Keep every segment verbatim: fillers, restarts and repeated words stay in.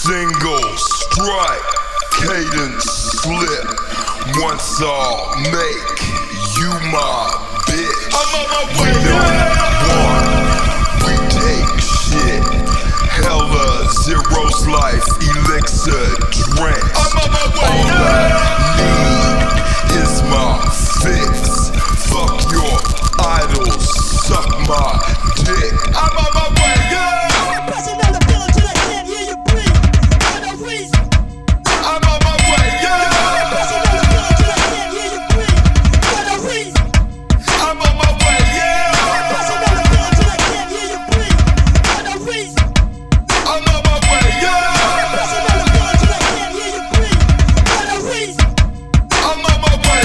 Single strike, cadence slip. Once I'll make you my bitch. I'm on my way. We don't want, we take shit. Hella zeros life, elixir drink. I'm on my way. All I need is my fix. Fuck your idols, suck my dick. I'm on my way. I'm pressing on the pillow till I can't hear you breathe. For no reason. I'm on my way. I'm pressing on the pillow till I can't hear you breathe. For no reason. I'm on my way. I'm pressing on the pillow till I can't hear you breathe. For no reason. I'm on my way. I'm pressing on the pillow till I can't hear you breathe. For no reason. I'm on my way.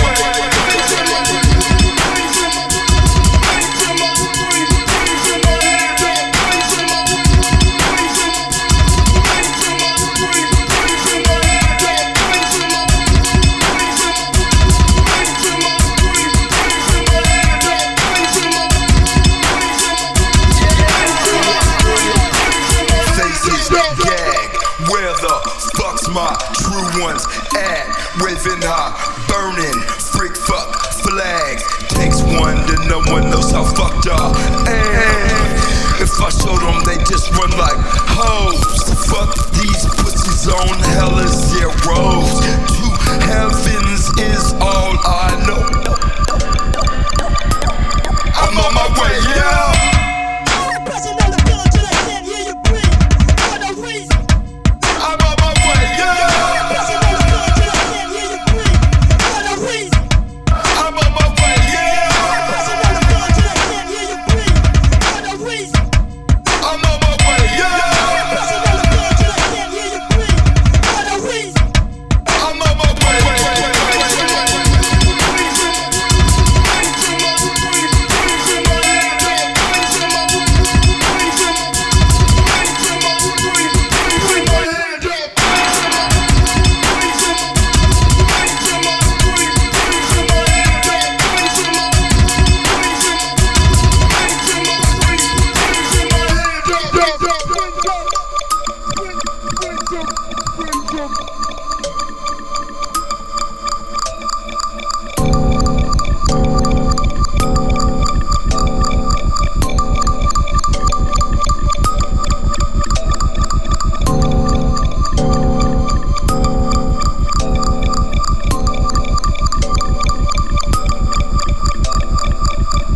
Where the fuck's my true ones at? Waving high, burning, freak fuck flags. Takes one to know one knows how fucked I am. If I show them, they just run like hoes. Fuck these pussies on hella zeros. Two heavens is all I know.